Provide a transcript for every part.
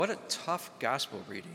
What a tough gospel reading.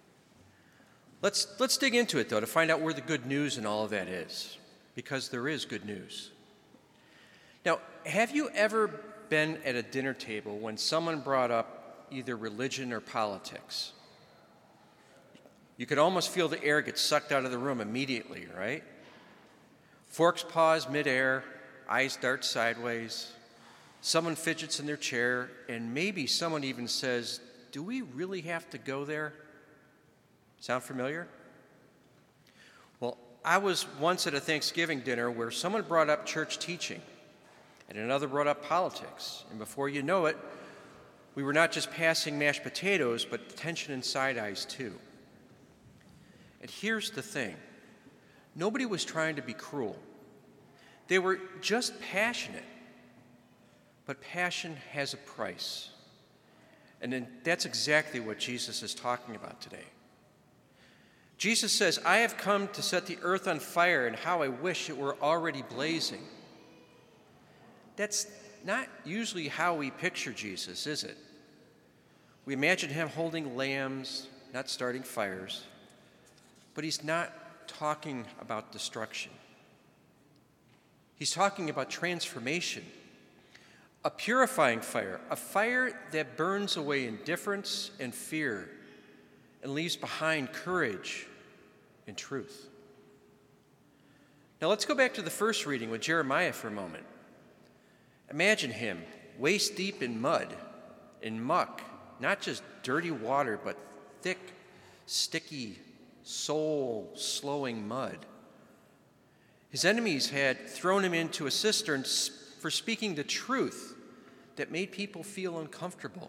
Let's dig into it, though, to find out where the good news in all of that is, because there is good news. Now, have you ever been at a dinner table when someone brought up either religion or politics? You could almost feel the air get sucked out of the room immediately, right? Forks pause midair, eyes dart sideways. Someone fidgets in their chair, and maybe someone even says, "Do we really have to go there?" Sound familiar? Well, I was once at a Thanksgiving dinner where someone brought up church teaching, and another brought up politics. And before you know it, we were not just passing mashed potatoes, but tension and side eyes too. And here's the thing. Nobody was trying to be cruel. They were just passionate. But passion has a price. And then that's exactly what Jesus is talking about today. Jesus says, "I have come to set the earth on fire, and how I wish it were already blazing." That's not usually how we picture Jesus, is it? We imagine him holding lambs, not starting fires, but he's not talking about destruction. He's talking about transformation. A purifying fire, a fire that burns away indifference and fear and leaves behind courage and truth. Now let's go back to the first reading with Jeremiah for a moment. Imagine him waist deep in mud, in muck, not just dirty water, but thick, sticky, soul-slowing mud. His enemies had thrown him into a cistern for speaking the truth that made people feel uncomfortable.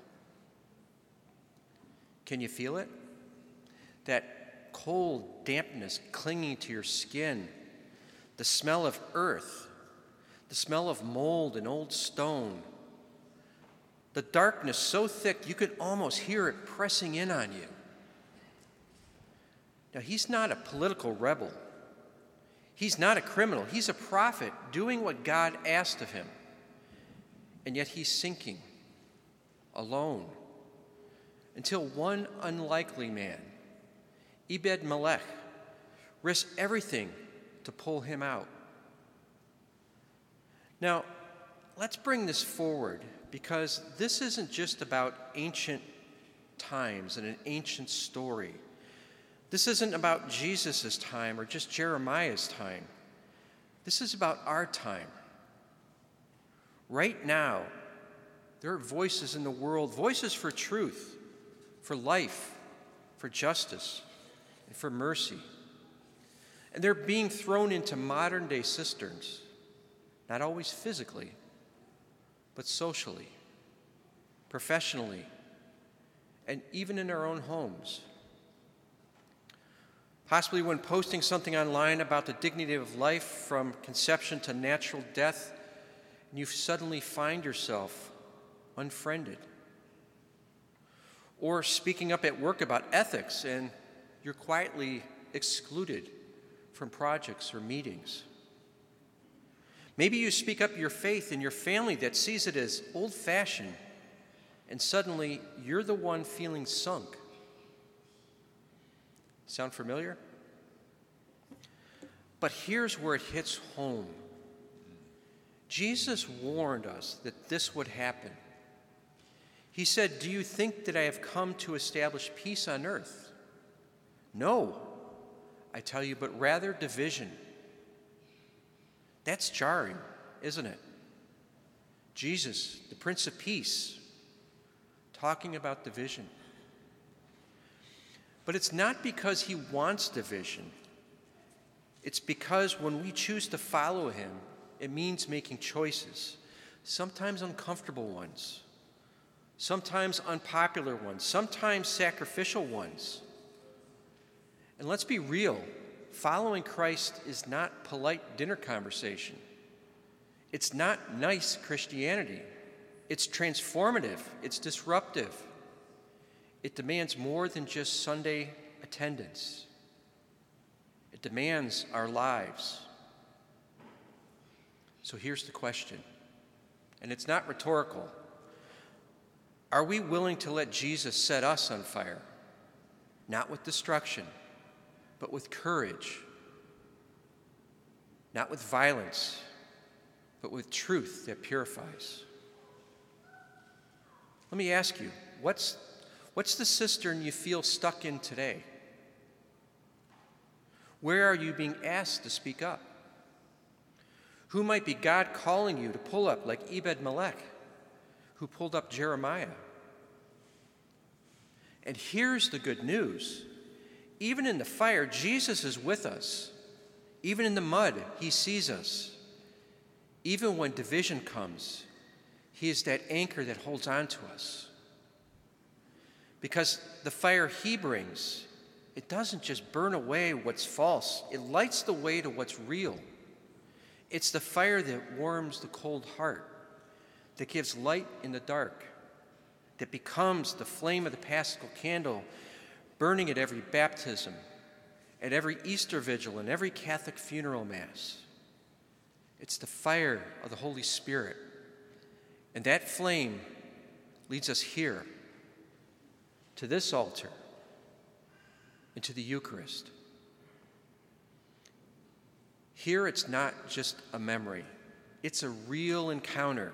Can you feel it? That cold dampness clinging to your skin, the smell of earth, the smell of mold and old stone, the darkness so thick you could almost hear it pressing in on you. Now, he's not a political rebel. He's not a criminal. He's a prophet doing what God asked of him. And yet he's sinking, alone, until one unlikely man, Ebed-Melech, risks everything to pull him out. Now, let's bring this forward, because this isn't just about ancient times and an ancient story. This isn't about Jesus' time or just Jeremiah's time. This is about our time. Right now, there are voices in the world, voices for truth, for life, for justice, and for mercy. And they're being thrown into modern-day cisterns, not always physically, but socially, professionally, and even in our own homes. Possibly when posting something online about the dignity of life from conception to natural death, and you suddenly find yourself unfriended. Or speaking up at work about ethics, and you're quietly excluded from projects or meetings. Maybe you speak up your faith in your family that sees it as old-fashioned, and suddenly you're the one feeling sunk. Sound familiar? But here's where it hits home. Jesus warned us that this would happen. He said, "Do you think that I have come to establish peace on earth? No, I tell you, but rather division." That's jarring, isn't it? Jesus, the Prince of Peace, talking about division. But it's not because he wants division. It's because when we choose to follow him, it means making choices, sometimes uncomfortable ones, sometimes unpopular ones, sometimes sacrificial ones. And let's be real, following Christ is not polite dinner conversation. It's not nice Christianity. It's transformative. It's disruptive. It demands more than just Sunday attendance. It demands our lives. So here's the question, and it's not rhetorical. Are we willing to let Jesus set us on fire? Not with destruction, but with courage. Not with violence, but with truth that purifies. Let me ask you, what's the cistern you feel stuck in today? Where are you being asked to speak up? Who might be God calling you to pull up like Ebed-Melech, who pulled up Jeremiah? And here's the good news. Even in the fire, Jesus is with us. Even in the mud, he sees us. Even when division comes, he is that anchor that holds on to us. Because the fire he brings, it doesn't just burn away what's false. It lights the way to what's real. It's the fire that warms the cold heart, that gives light in the dark, that becomes the flame of the Paschal candle, burning at every baptism, at every Easter vigil, and every Catholic funeral mass. It's the fire of the Holy Spirit. And that flame leads us here, to this altar, and to the Eucharist. Here it's not just a memory. It's a real encounter.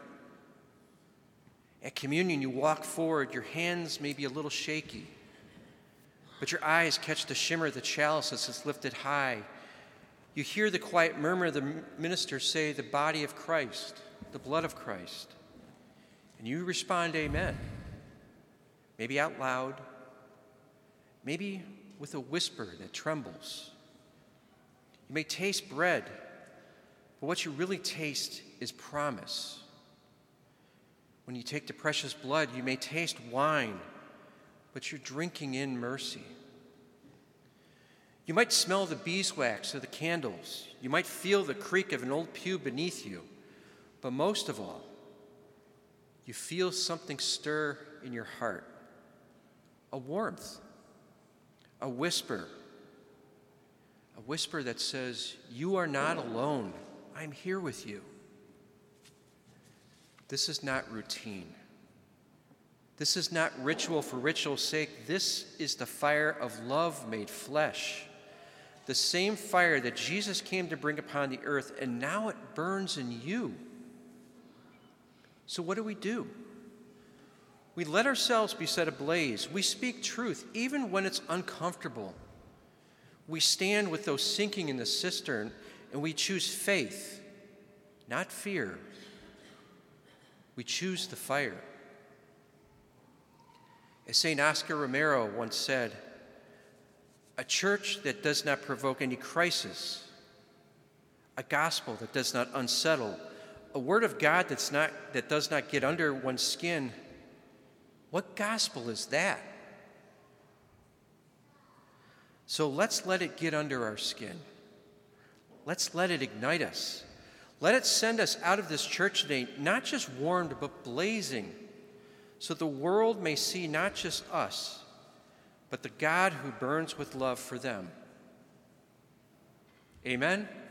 At communion, you walk forward, your hands may be a little shaky, but your eyes catch the shimmer of the chalice as it's lifted high. You hear the quiet murmur of the minister say, the body of Christ, the blood of Christ. And you respond, amen. Maybe out loud, maybe with a whisper that trembles. You may taste bread, but what you really taste is promise. When you take the precious blood, you may taste wine, but you're drinking in mercy. You might smell the beeswax of the candles. You might feel the creak of an old pew beneath you. But most of all, you feel something stir in your heart. A warmth, a whisper that says, you are not alone. I'm here with you. This is not routine. This is not ritual for ritual's sake. This is the fire of love made flesh. The same fire that Jesus came to bring upon the earth, and now it burns in you. So what do? We let ourselves be set ablaze. We speak truth, even when it's uncomfortable. We stand with those sinking in the cistern, and we choose faith, not fear. We choose the fire. As St. Oscar Romero once said, a church that does not provoke any crisis, a gospel that does not unsettle, a word of God that does not get under one's skin, what gospel is that? So let's let it get under our skin. Let's let it ignite us. Let it send us out of this church today, not just warmed, but blazing, so the world may see not just us, but the God who burns with love for them. Amen?